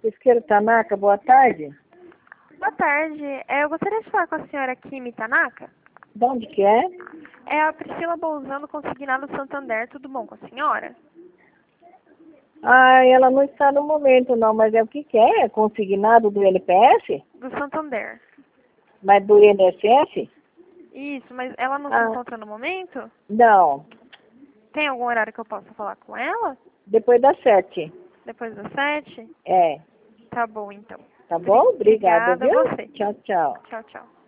Pesqueiro Tanaka, boa tarde. Boa tarde. Eu gostaria de falar com a senhora Kimi Tanaka. De onde que é? É a Priscila Bolzano, consignado Santander. Tudo bom com a senhora? Ah, ela não está no momento não, mas é o que é? É consignado do LPS? Do Santander. Mas do INSS? Isso, mas ela não se encontra no momento? Não, Tem algum horário que eu possa falar com ela? depois das 7. Depois das 7? É, Tá bom, então. tá bom? Obrigada, Obrigada a viu? você. Tchau, tchau. Tchau, tchau.